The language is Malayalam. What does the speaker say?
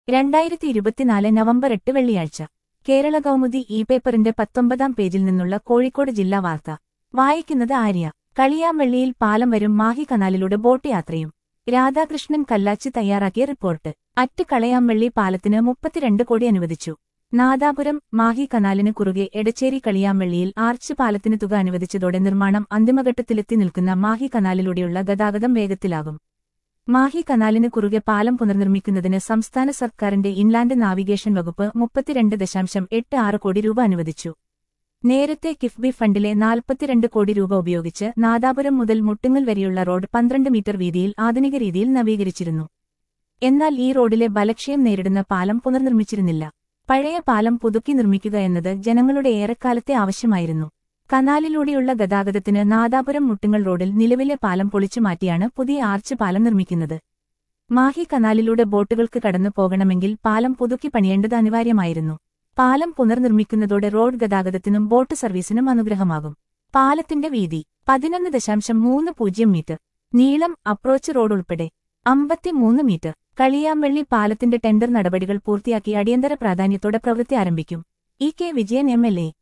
2024 നവംബർ 8 വെള്ളിയാഴ്ച കേരള കൗമുദി പേപ്പറിന്റെ 19-ാം പേജിൽ നിന്നുള്ള കോഴിക്കോട് ജില്ലാ വാർത്ത വായിക്കുന്നത് ആര്യ. കളിയാംവെള്ളിയിൽ പാലം വരും മാഹി കനാലിലൂടെ ബോട്ട് യാത്രയും. രാധാകൃഷ്ണൻ കല്ലാച്ചി തയ്യാറാക്കിയ റിപ്പോർട്ട്. അറ്റ് കളയാംവെള്ളി പാലത്തിന് 32 കോടി അനുവദിച്ചു. നാദാപുരം മാഹി കനാലിന് കുറുകെ എടച്ചേരി കളിയാംവെള്ളിയിൽ ആർച്ച് പാലത്തിന് തുക അനുവദിച്ചതോടെ നിർമ്മാണം അന്തിമഘട്ടത്തിലെത്തി നിൽക്കുന്ന മാഹി കനാലിലൂടെയുള്ള ഗതാഗതം വേഗത്തിലാകും. മാഹി കനാലിന് കുറുകെ പാലം പുനർനിർമ്മിക്കുന്നതിന് സംസ്ഥാന സർക്കാരിന്റെ ഇൻലാൻഡ് നാവിഗേഷൻ വകുപ്പ് 32.86 കോടി രൂപ അനുവദിച്ചു. നേരത്തെ കിഫ്ബി ഫണ്ടിലെ 42 കോടി രൂപ ഉപയോഗിച്ച് നാദാപുരം മുതൽ മുട്ടുങ്ങൽ വരെയുള്ള റോഡ് 12 മീറ്റർ വീതിയിൽ ആധുനിക രീതിയിൽ നവീകരിച്ചിരുന്നു. എന്നാൽ ഈ റോഡിലെ ബലക്ഷയം നേരിടുന്ന പാലം പുനർനിർമ്മിച്ചിരുന്നില്ല. പഴയ പാലം പുതുക്കി നിർമ്മിക്കുക എന്നത് ജനങ്ങളുടെ ഏറെക്കാലത്തെ ആവശ്യമായിരുന്നു. കനാലിലൂടെയുള്ള ഗതാഗതത്തിന് നാദാപുരം മുട്ടുങ്ങൽ റോഡിൽ നിലവിലെ പാലം പൊളിച്ചുമാറ്റിയാണ് പുതിയ ആർച്ച് പാലം നിർമ്മിക്കുന്നത്. മാഹി കനാലിലൂടെ ബോട്ടുകൾക്ക് കടന്നു പോകണമെങ്കിൽ പാലം പുതുക്കി പണിയേണ്ടത് അനിവാര്യമായിരുന്നു. പാലം പുനർനിർമ്മിക്കുന്നതോടെ റോഡ് ഗതാഗതത്തിനും ബോട്ട് സർവീസിനും അനുഗ്രഹമാകും. പാലത്തിന്റെ വീതി 11.30 മീറ്റർ, നീളം അപ്രോച്ച് റോഡ് ഉൾപ്പെടെ 53 മീറ്റർ. കളിയാംവെള്ളി പാലത്തിന്റെ ടെൻഡർ നടപടികൾ പൂർത്തിയാക്കി അടിയന്തര പ്രാധാന്യത്തോടെ പ്രവൃത്തി ആരംഭിക്കും. K Vijayan MLA